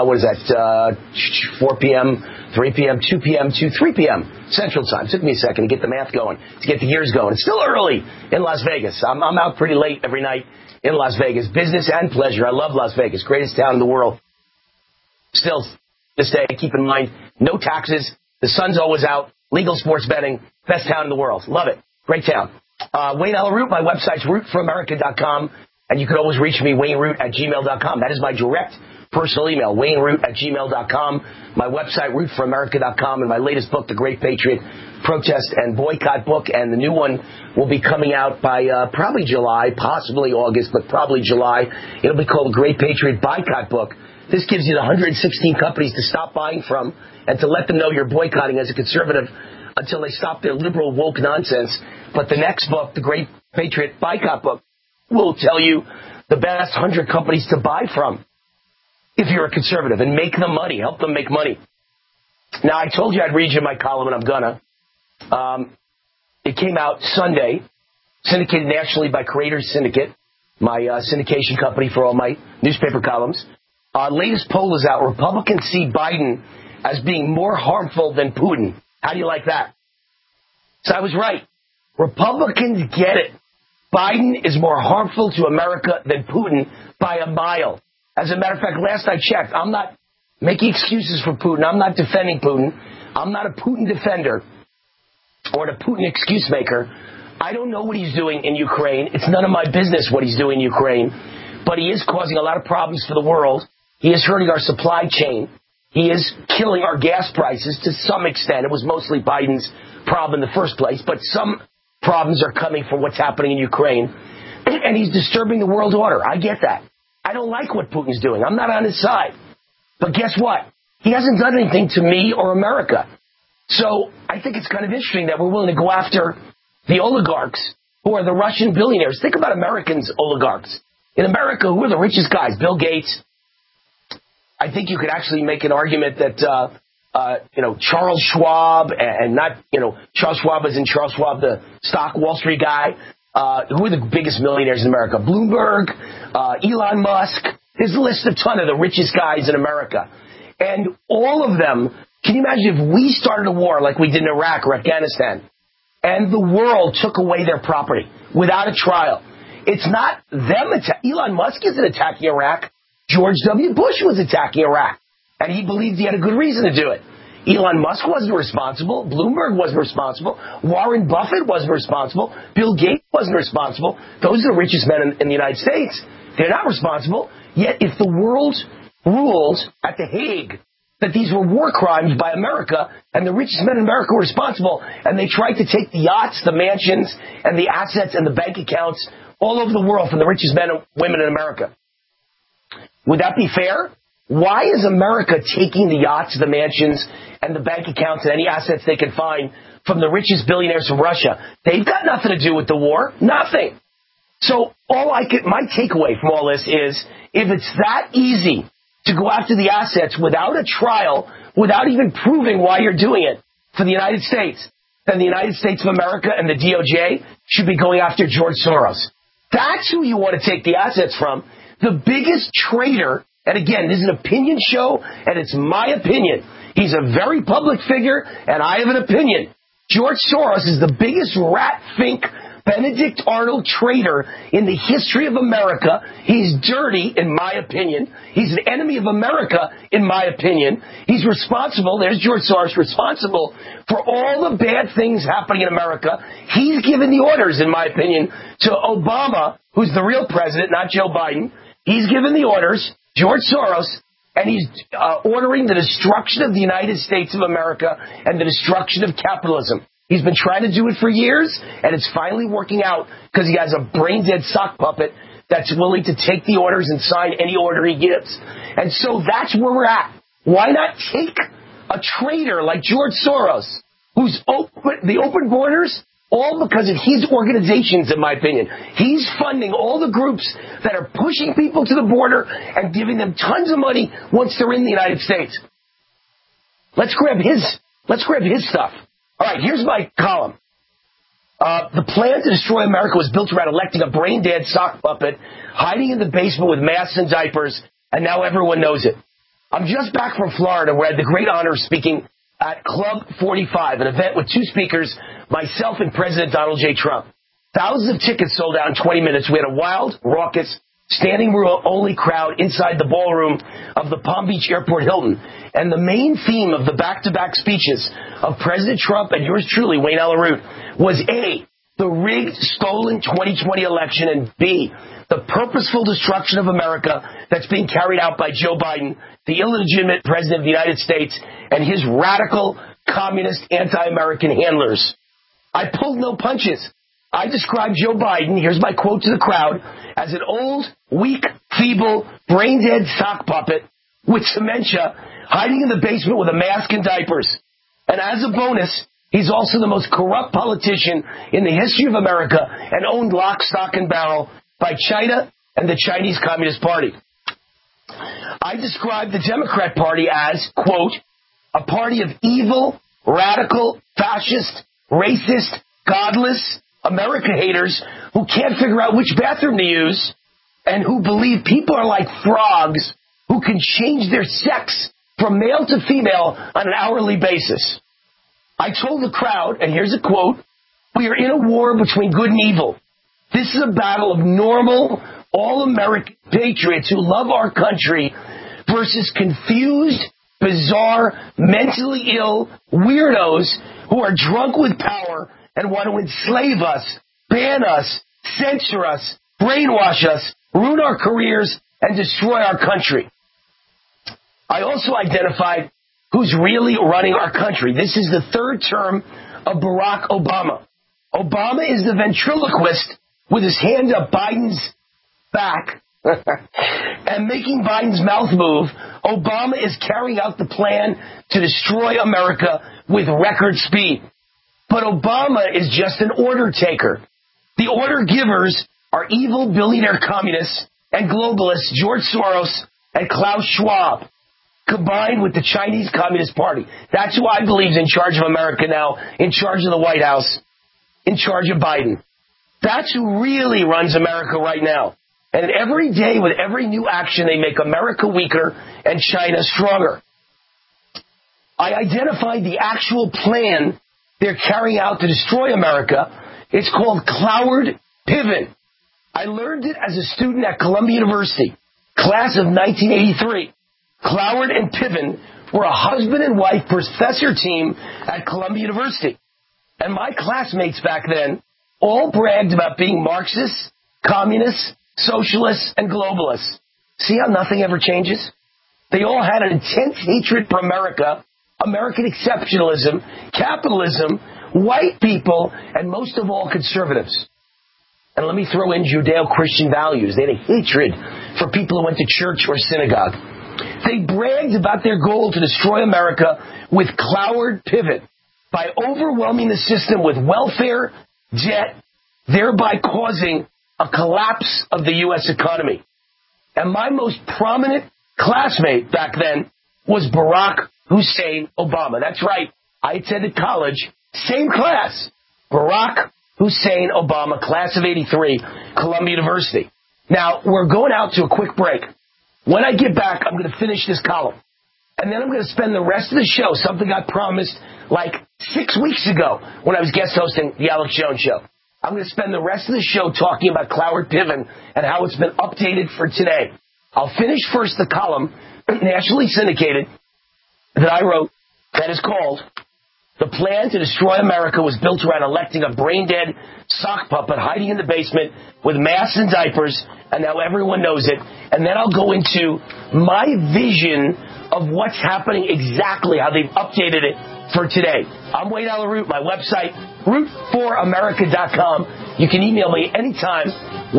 p.m., 3 p.m., 2 p.m. to 3 p.m. Central Time. It took me a second to get the math going, to get the years going. It's still early in Las Vegas. I'm out pretty late every night in Las Vegas. Business and pleasure. I love Las Vegas. Greatest town in the world. Still, this day, keep in mind, no taxes. The sun's always out. Legal sports betting. Best town in the world. Love it. Great town. Wayne Allyn Root. My website's rootforamerica.com. And you can always reach me, WayneRoot@gmail.com. That is my direct personal email, WayneRoot@gmail.com. My website, rootforamerica.com. And my latest book, The Great Patriot Protest and Boycott Book. And the new one will be coming out by probably July, possibly August, but probably July. It'll be called The Great Patriot Boycott Book. This gives you the 116 companies to stop buying from and to let them know you're boycotting as a conservative until they stop their liberal woke nonsense. But the next book, The Great Patriot Boycott Book, will tell you the best 100 companies to buy from if you're a conservative and make them money, help them make money. Now, I told you I'd read you my column, and I'm gonna. It came out Sunday, syndicated nationally by Creators Syndicate, my syndication company for all my newspaper columns. Latest poll is out. Republicans see Biden as being more harmful than Putin. How do you like that? So I was right. Republicans get it. Biden is more harmful to America than Putin by a mile. As a matter of fact, last I checked, I'm not making excuses for Putin. I'm not defending Putin. I'm not a Putin defender or a Putin excuse maker. I don't know what he's doing in Ukraine. It's none of my business what he's doing in Ukraine. But he is causing a lot of problems for the world. He is hurting our supply chain. He is killing our gas prices to some extent. It was mostly Biden's problem in the first place, but some problems are coming from what's happening in Ukraine. And he's disturbing the world order. I get that. I don't like what Putin's doing. I'm not on his side. But guess what? He hasn't done anything to me or America. So I think it's kind of interesting that we're willing to go after the oligarchs who are the Russian billionaires. Think about Americans' oligarchs. In America, who are the richest guys? Bill Gates. I think you could actually make an argument that, Charles Schwab and not, Charles Schwab as in Charles Schwab, the stock Wall Street guy. Who are the biggest millionaires in America? Bloomberg, Elon Musk. There's a list of ton of the richest guys in America. And all of them, can you imagine if we started a war like we did in Iraq or Afghanistan, and the world took away their property without a trial? It's not them. Elon Musk isn't attacking Iraq. George W. Bush was attacking Iraq, and he believed he had a good reason to do it. Elon Musk wasn't responsible. Bloomberg wasn't responsible. Warren Buffett wasn't responsible. Bill Gates wasn't responsible. Those are the richest men in the United States. They're not responsible. Yet if the world ruled at The Hague that these were war crimes by America and the richest men in America were responsible, and they tried to take the yachts, the mansions, and the assets and the bank accounts all over the world from the richest men and women in America, would that be fair? Why is America taking the yachts, the mansions, and the bank accounts and any assets they can find from the richest billionaires from Russia? They've got nothing to do with the war. Nothing. So my takeaway from all this is, if it's that easy to go after the assets without a trial, without even proving why you're doing it for the United States, then the United States of America and the DOJ should be going after George Soros. That's who you want to take the assets from. The biggest traitor, and again, this is an opinion show, and it's my opinion. He's a very public figure, and I have an opinion. George Soros is the biggest rat-fink Benedict Arnold traitor in the history of America. He's dirty, in my opinion. He's an enemy of America, in my opinion. He's responsible, there's George Soros, responsible for all the bad things happening in America. He's given the orders, in my opinion, to Obama, who's the real president, not Joe Biden. He's given the orders, George Soros, and he's ordering the destruction of the United States of America and the destruction of capitalism. He's been trying to do it for years, and it's finally working out because he has a brain-dead sock puppet that's willing to take the orders and sign any order he gives. And so that's where we're at. Why not take a traitor like George Soros, who's the open borders, all because of his organizations, in my opinion. He's funding all the groups that are pushing people to the border and giving them tons of money once they're in the United States. Let's grab his stuff. All right, here's my column. The plan to destroy America was built around electing a brain-dead sock puppet, hiding in the basement with masks and diapers, and now everyone knows it. I'm just back from Florida, where I had the great honor of speaking at Club 45, an event with two speakers, myself and President Donald J. Trump. Thousands of tickets sold out in 20 minutes. We had a wild, raucous, standing-room-only crowd inside the ballroom of the Palm Beach Airport Hilton. And the main theme of the back-to-back speeches of President Trump and yours truly, Wayne Allyn Root, was A, the rigged, stolen 2020 election, and B, the purposeful destruction of America that's being carried out by Joe Biden, the illegitimate president of the United States, and his radical, communist, anti-American handlers. I pulled no punches. I described Joe Biden, here's my quote to the crowd, as an old, weak, feeble, brain-dead sock puppet with dementia hiding in the basement with a mask and diapers. And as a bonus, he's also the most corrupt politician in the history of America and owned lock, stock, and barrel by China and the Chinese Communist Party. I described the Democrat Party as, quote, a party of evil, radical, fascist, racist, godless, America haters who can't figure out which bathroom to use and who believe people are like frogs who can change their sex from male to female on an hourly basis. I told the crowd, and here's a quote, we are in a war between good and evil. This is a battle of normal, all-American patriots who love our country versus confused, bizarre, mentally ill weirdos who are drunk with power and want to enslave us, ban us, censor us, brainwash us, ruin our careers, and destroy our country. I also identified who's really running our country. This is the third term of Barack Obama. Obama is the ventriloquist with his hand up Biden's back and making Biden's mouth move. Obama is carrying out the plan to destroy America with record speed. But Obama is just an order taker. The order givers are evil billionaire communists and globalists George Soros and Klaus Schwab, combined with the Chinese Communist Party. That's who I believe is in charge of America now, in charge of the White House, in charge of Biden. That's who really runs America right now. And every day, with every new action, they make America weaker and China stronger. I identified the actual plan they're carrying out to destroy America. It's called Cloward Piven. I learned it as a student at Columbia University, class of 1983. Cloward and Piven were a husband and wife professor team at Columbia University. And my classmates back then all bragged about being Marxists, communists, socialists, and globalists. See how nothing ever changes? They all had an intense hatred for America, American exceptionalism, capitalism, white people, and most of all, conservatives. And let me throw in Judeo-Christian values. They had a hatred for people who went to church or synagogue. They bragged about their goal to destroy America with Cloward Pivot by overwhelming the system with welfare, debt, thereby causing a collapse of the U.S. economy. And my most prominent classmate back then was Barack Hussein Obama. That's right. I attended college, same class. Barack Hussein Obama, class of 83, Columbia University. Now, we're going out to a quick break. When I get back, I'm going to finish this column. And then I'm going to spend the rest of the show, something I promised like 6 weeks ago when I was guest hosting the Alex Jones Show. I'm going to spend the rest of the show talking about Cloward Piven and how it's been updated for today. I'll finish first the column, nationally syndicated, that I wrote that is called The Plan to Destroy America Was Built Around Electing a Brain-Dead Sock Puppet Hiding in the Basement with Masks and Diapers, and now everyone knows it. And then I'll go into my vision of what's happening exactly, how they've updated it for today. I'm Wayne Allyn Root, my website, root4america.com. You can email me anytime,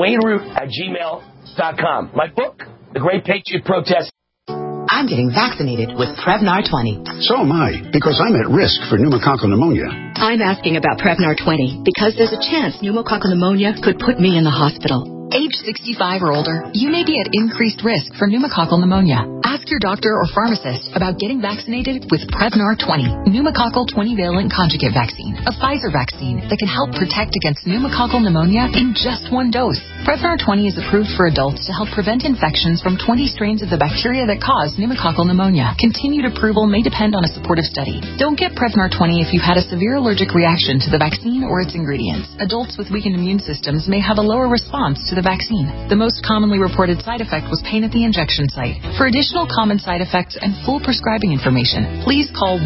wayneroot@gmail.com. My book, The Great Patriot Protest. I'm getting vaccinated with Prevnar 20. So am I, because I'm at risk for pneumococcal pneumonia. I'm asking about Prevnar 20 because there's a chance pneumococcal pneumonia could put me in the hospital. Age 65 or older, you may be at increased risk for pneumococcal pneumonia. Ask your doctor or pharmacist about getting vaccinated with Prevnar 20, pneumococcal 20-valent conjugate vaccine, a Pfizer vaccine that can help protect against pneumococcal pneumonia in just one dose. Prevnar 20 is approved for adults to help prevent infections from 20 strains of the bacteria that cause pneumococcal pneumonia. Continued approval may depend on a supportive study. Don't get Prevnar 20 if you've had a severe allergic reaction to the vaccine or its ingredients. Adults with weakened immune systems may have a lower response to the vaccine. The most commonly reported side effect was pain at the injection site. For additional common side effects and full prescribing information, please call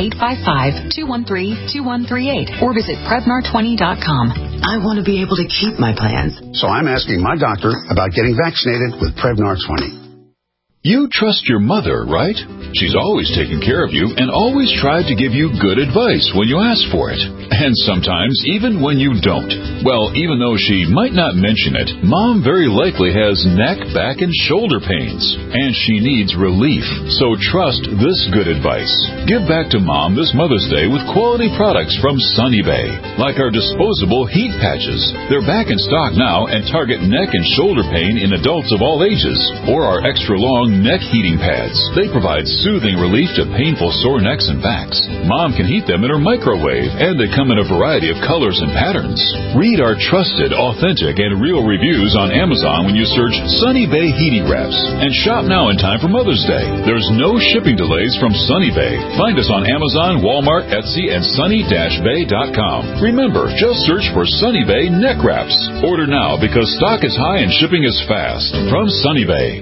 1-855-213-2138 or visit Prevnar20.com. I want to be able to keep my plans. So I'm asking my doctor about getting vaccinated with Prevnar 20. You trust your mother, right? She's always taken care of you and always tried to give you good advice when you ask for it. And sometimes even when you don't. Well, even though she might not mention it, Mom very likely has neck, back, and shoulder pains. And she needs relief. So trust this good advice. Give back to Mom this Mother's Day with quality products from Sunny Bay. Like our disposable heat patches. They're back in stock now and target neck and shoulder pain in adults of all ages. Or our extra long neck heating pads. They provide soothing relief to painful sore necks and backs. Mom can heat them in her microwave, and they come in a variety of colors and patterns. Read our trusted, authentic, and real reviews on Amazon when you search Sunny Bay Heating Wraps. And shop now in time for Mother's Day. There's no shipping delays from Sunny Bay. Find us on Amazon, Walmart, Etsy, and sunny-bay.com. Remember, just search for Sunny Bay Neck Wraps. Order now because stock is high and shipping is fast. From Sunny Bay.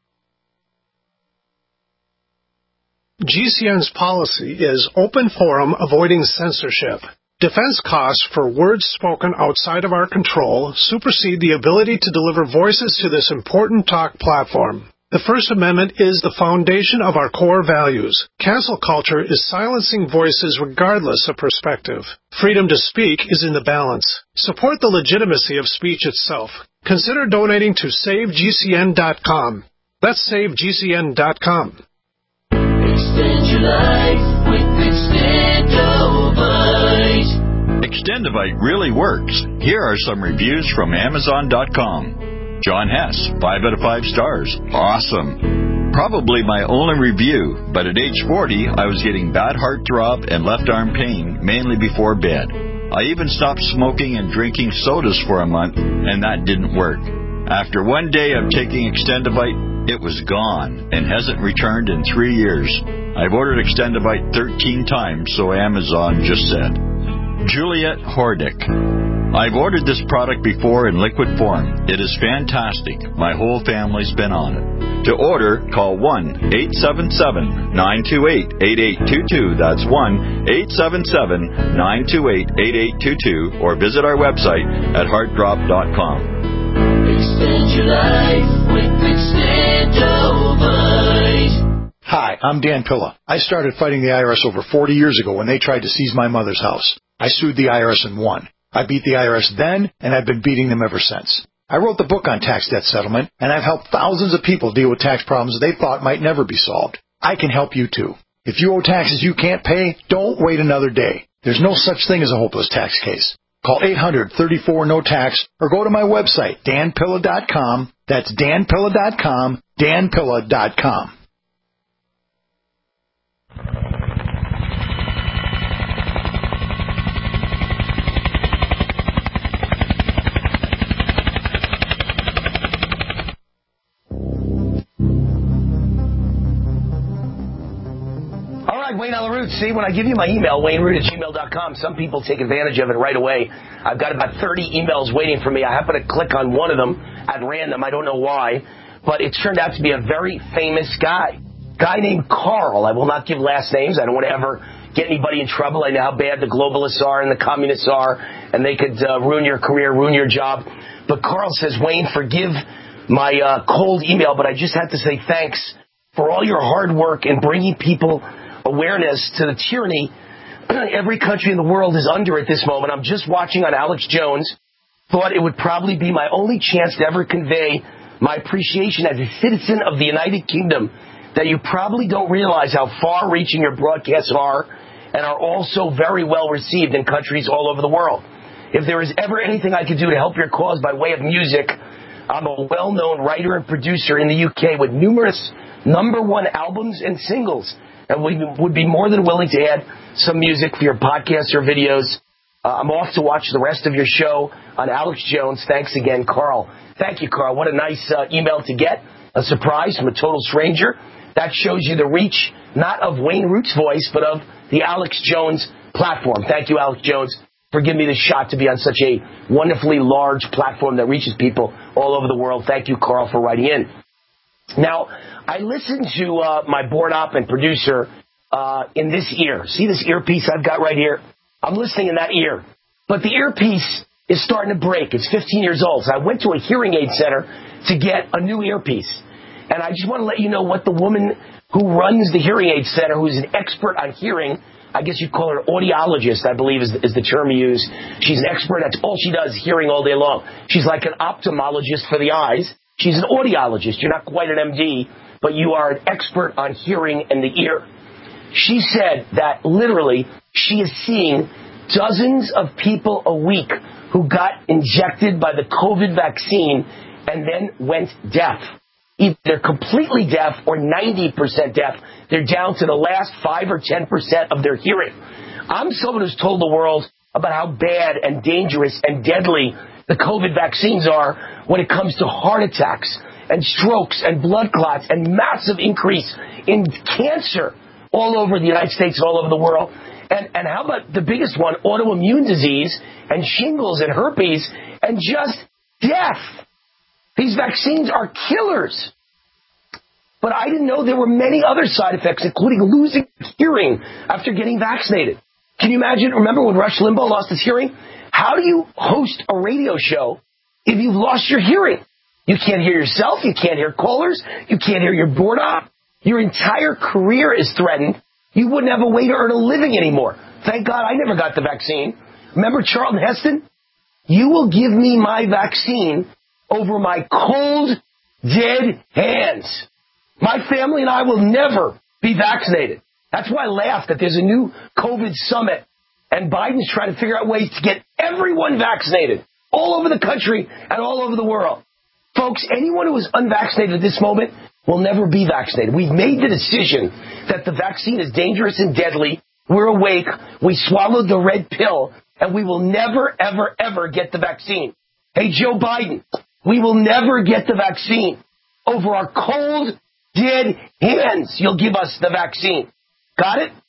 GCN's policy is open forum avoiding censorship. Defense costs for words spoken outside of our control supersede the ability to deliver voices to this important talk platform. The First Amendment is the foundation of our core values. Cancel culture is silencing voices regardless of perspective. Freedom to speak is in the balance. Support the legitimacy of speech itself. Consider donating to SaveGCN.com. That's SaveGCN.com. Extend your life with Extendovite. Extendovite really works. Here are some reviews from Amazon.com. John Hess, 5 out of 5 stars. Awesome. Probably my only review, but at age 40, I was getting bad heart throb and left arm pain, mainly before bed. I even stopped smoking and drinking sodas for a month, and that didn't work. After one day of taking Extendovite, it was gone and hasn't returned in 3 years. I've ordered Extendovite 13 times, so Amazon just said. Juliet Hordick. I've ordered this product before in liquid form. It is fantastic. My whole family's been on it. To order, call 1-877-928-8822. That's 1-877-928-8822. Or visit our website at heartdrop.com. Extend your life with Extendovite. Hi, I'm Dan Pilla. I started fighting the IRS over 40 years ago when they tried to seize my mother's house. I sued the IRS and won. I beat the IRS then, and I've been beating them ever since. I wrote the book on tax debt settlement, and I've helped thousands of people deal with tax problems they thought might never be solved. I can help you too. If you owe taxes you can't pay, don't wait another day. There's no such thing as a hopeless tax case. Call 800-34-NO-TAX or go to my website, danpilla.com. That's danpilla.com, danpilla.com. Wayne LaRoute. See, when I give you my email, wayneroot@gmail.com, some people take advantage of it right away. I've got about 30 emails waiting for me. I happen to click on one of them at random. I don't know why, but it turned out to be a very famous guy named Carl. I will not give last names. I don't want to ever get anybody in trouble. I know how bad the globalists are and the communists are, and they could ruin your career, ruin your job. But Carl says, Wayne, forgive my cold email, but I just had to say thanks for all your hard work in bringing people awareness to the tyranny every country in the world is under at this moment. I'm just watching on Alex Jones. Thought it would probably be my only chance to ever convey my appreciation as a citizen of the United Kingdom, that you probably don't realize how far-reaching your broadcasts are and are also very well received in countries all over the world. If there is ever anything I could do to help your cause by way of music, I'm a well-known writer and producer in the UK with numerous #1 albums and singles, and we would be more than willing to add some music for your podcasts or videos. I'm off to watch the rest of your show on Alex Jones. Thanks again, Carl. Thank you, Carl. What a nice email to get. A surprise from a total stranger. That shows you the reach, not of Wayne Root's voice, but of the Alex Jones platform. Thank you, Alex Jones, for giving me the shot to be on such a wonderfully large platform that reaches people all over the world. Thank you, Carl, for writing in. Now, I listened to my board op and producer in this ear. See this earpiece I've got right here? I'm listening in that ear. But the earpiece is starting to break. It's 15 years old. So I went to a hearing aid center to get a new earpiece. And And I just want to let you know what the woman who runs the hearing aid center, who's an expert on hearing, I guess you'd call her an audiologist, I believe is the term you use. She's an expert. That's all she does, hearing all day long. She's like an ophthalmologist for the eyes. She's an audiologist. You're not quite an MD, but you are an expert on hearing and the ear. She said that literally she is seeing dozens of people a week who got injected by the COVID vaccine and then went deaf. Either they're completely deaf or 90% deaf. They're down to the last 5 or 10% of their hearing. I'm someone who's told the world about how bad and dangerous and deadly the COVID vaccines are when it comes to heart attacks and strokes and blood clots and massive increase in cancer all over the United States and all over the world. And how about the biggest one, autoimmune disease and shingles and herpes and just death. These vaccines are killers. But I didn't know there were many other side effects, including losing hearing after getting vaccinated. Can you imagine? Remember when Rush Limbaugh lost his hearing? How do you host a radio show if you've lost your hearing? You can't hear yourself. You can't hear callers. You can't hear your board op. Your entire career is threatened. You wouldn't have a way to earn a living anymore. Thank God I never got the vaccine. Remember Charlton Heston? You will give me my vaccine over my cold, dead hands. My family and I will never be vaccinated. That's why I laugh that there's a new COVID summit and Biden's trying to figure out ways to get everyone vaccinated all over the country and all over the world. Folks, anyone who is unvaccinated at this moment will never be vaccinated. We've made the decision that the vaccine is dangerous and deadly. We're awake. We swallowed the red pill, and we will never, ever, ever get the vaccine. Hey, Joe Biden, we will never get the vaccine. Over our cold, dead hands, you'll give us the vaccine. Got it?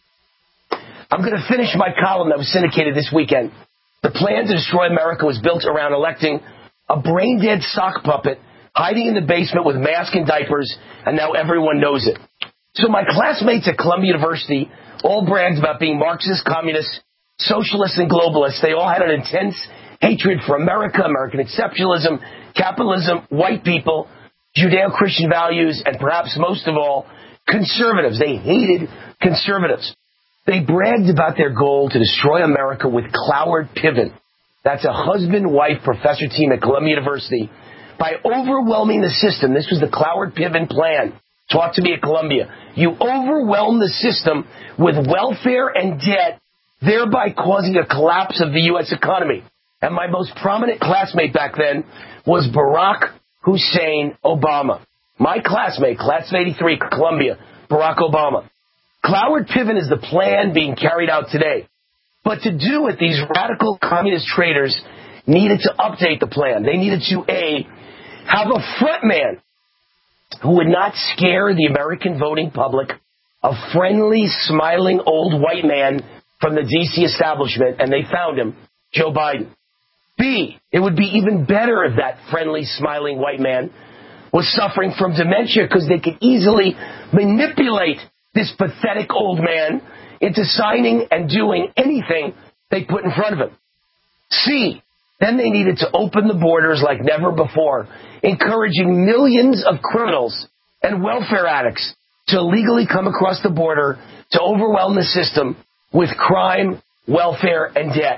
I'm going to finish my column that was syndicated this weekend. The plan to destroy America was built around electing a brain-dead sock puppet hiding in the basement with mask and diapers, and now everyone knows it. So my classmates at Columbia University all bragged about being Marxist, communists, socialists, and globalists. They all had an intense hatred for America, American exceptionalism, capitalism, white people, Judeo-Christian values, and perhaps most of all, conservatives. They hated conservatives. They bragged about their goal to destroy America with Cloward Piven. That's a husband-wife professor team at Columbia University. By overwhelming the system, this was the Cloward Piven plan, taught to me at Columbia. You overwhelm the system with welfare and debt, thereby causing a collapse of the U.S. economy. And my most prominent classmate back then was Barack Hussein Obama. My classmate, class of 83, Columbia, Barack Obama. Cloward Piven is the plan being carried out today. But to do it, these radical communist traitors needed to update the plan. They needed to, A, have a front man who would not scare the American voting public, a friendly, smiling old white man from the D.C. establishment, and they found him, Joe Biden. B, it would be even better if that friendly, smiling white man was suffering from dementia because they could easily manipulate this pathetic old man into signing and doing anything they put in front of him. C, then they needed to open the borders like never before, encouraging millions of criminals and welfare addicts to legally come across the border to overwhelm the system with crime, welfare, and debt.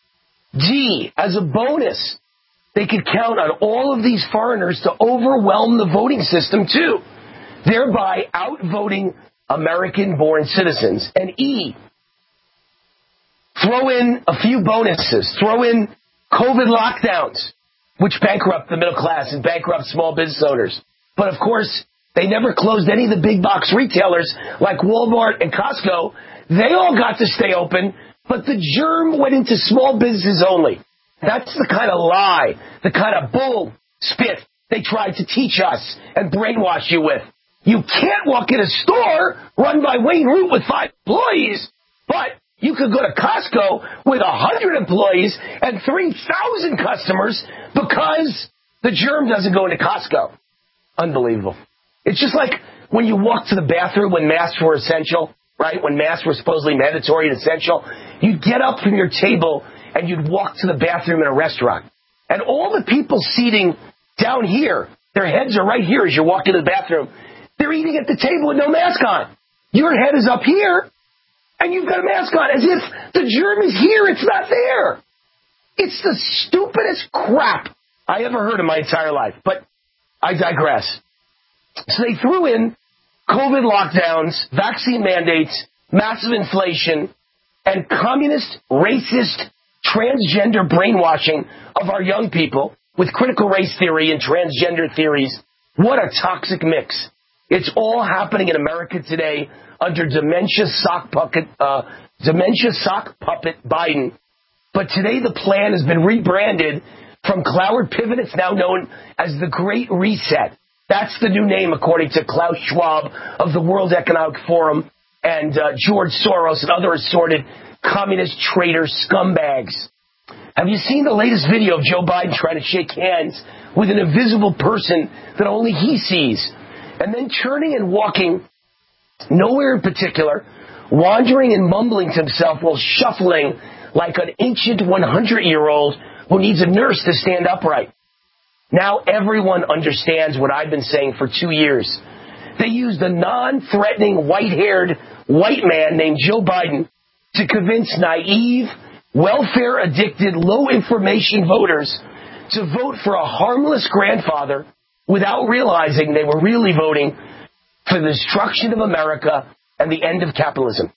D, as a bonus, they could count on all of these foreigners to overwhelm the voting system too, thereby outvoting American-born citizens. And E, throw in a few bonuses. Throw in COVID lockdowns, which bankrupt the middle class and bankrupt small business owners. But, of course, they never closed any of the big box retailers like Walmart and Costco. They all got to stay open, but the germ went into small businesses only. That's the kind of lie, the kind of bull spit they tried to teach us and brainwash you with. You can't walk in a store run by Wayne Root with 5 employees, but you could go to Costco with 100 employees and 3,000 customers because the germ doesn't go into Costco. Unbelievable. It's just like when you walk to the bathroom when masks were essential, right? When masks were supposedly mandatory and essential, you'd get up from your table and you'd walk to the bathroom in a restaurant. And all the people seating down here Their heads are right here as you walk into the bathroom. They're eating at the table with no mask on. Your head is up here, and you've got a mask on, as if the germ is here. It's not there. It's the stupidest crap I ever heard in my entire life. But I digress. So they threw in COVID lockdowns, vaccine mandates, massive inflation, and communist, racist, transgender brainwashing of our young people with critical race theory and transgender theories. What a toxic mix. It's all happening in America today under dementia sock puppet Biden. But today the plan has been rebranded from Cloward Pivot. It's now known as the Great Reset. That's the new name, according to Klaus Schwab of the World Economic Forum and George Soros and other assorted communist traitor scumbags. Have you seen the latest video of Joe Biden trying to shake hands with an invisible person that only he sees? And then turning and walking nowhere in particular, wandering and mumbling to himself while shuffling like an ancient 100-year-old who needs a nurse to stand upright. Now everyone understands what I've been saying for 2 years. They used a non-threatening, white-haired white man named Joe Biden to convince naive, welfare-addicted, low-information voters to vote for a harmless grandfather without realizing they were really voting for the destruction of America and the end of capitalism.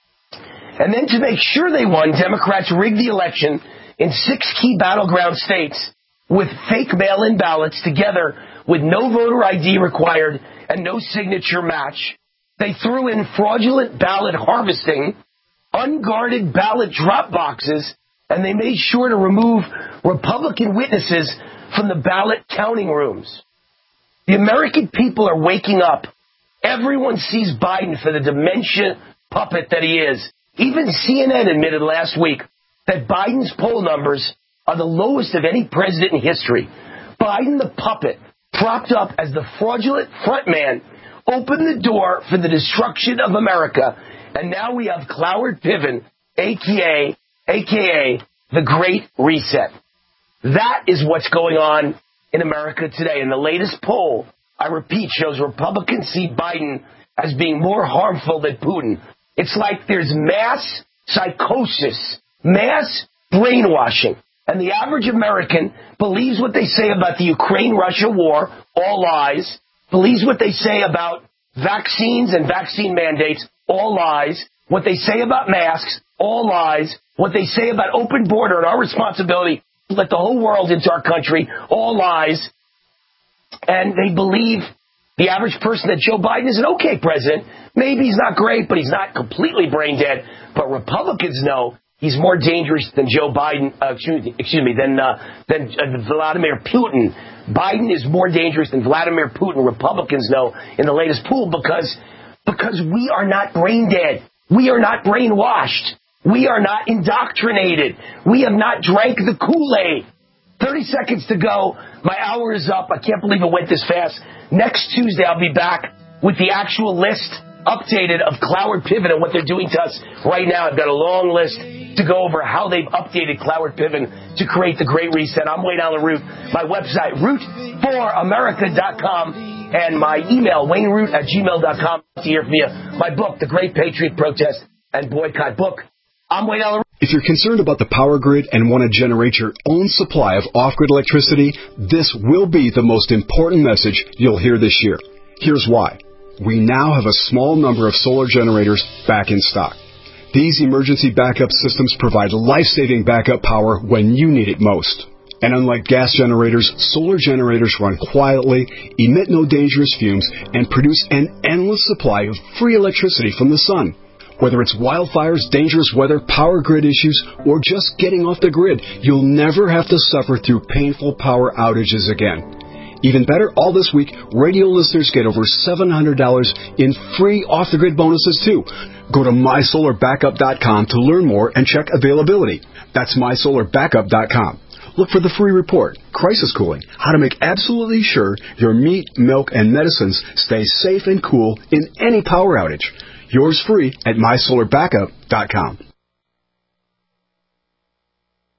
And then to make sure they won, Democrats rigged the election in 6 key battleground states with fake mail-in ballots together with no voter ID required and no signature match. They threw in fraudulent ballot harvesting, unguarded ballot drop boxes, and they made sure to remove Republican witnesses from the ballot counting rooms. The American people are waking up. Everyone sees Biden for the dementia puppet that he is. Even CNN admitted last week that Biden's poll numbers are the lowest of any president in history. Biden, the puppet, propped up as the fraudulent front man, opened the door for the destruction of America. And now we have Cloward Piven, a.k.a. the Great Reset. That is what's going on in America today. And the latest poll, I repeat, shows Republicans see Biden as being more harmful than Putin. It's like there's mass psychosis, mass brainwashing. And the average American believes what they say about the Ukraine-Russia war, all lies, believes what they say about vaccines and vaccine mandates, all lies, what they say about masks, all lies, what they say about open border and our responsibility to let the whole world into our country, all lies. And they believe, the average person, that Joe Biden is an okay president. Maybe he's not great, but he's not completely brain dead. But Republicans know he's more dangerous than Joe Biden, than Vladimir Putin. Biden is more dangerous than Vladimir Putin. Republicans know in the latest poll because we are not brain dead. We are not brainwashed. We are not indoctrinated. We have not drank the Kool-Aid. 30 seconds to go. My hour is up. I can't believe it went this fast. Next Tuesday, I'll be back with the actual list updated of Cloward Piven and what they're doing to us right now. I've got a long list to go over how they've updated Cloward Piven to create the Great Reset. I'm Wayne Allen Root. My website, root4america.com, and my email, wayneroot@gmail.com, to hear from you. My book, The Great Patriot Protest and Boycott Book. I'm Wayne Allen Root. If you're concerned about the power grid and want to generate your own supply of off-grid electricity, this will be the most important message you'll hear this year. Here's why. We now have a small number of solar generators back in stock. These emergency backup systems provide life-saving backup power when you need it most. And unlike gas generators, solar generators run quietly, emit no dangerous fumes, and produce an endless supply of free electricity from the sun. Whether it's wildfires, dangerous weather, power grid issues, or just getting off the grid, you'll never have to suffer through painful power outages again. Even better, all this week, radio listeners get over $700 in free off-the-grid bonuses, too. Go to mysolarbackup.com to learn more and check availability. That's mysolarbackup.com. Look for the free report, Crisis Cooling, how to make absolutely sure your meat, milk, and medicines stay safe and cool in any power outage. Yours free at mysolarbackup.com.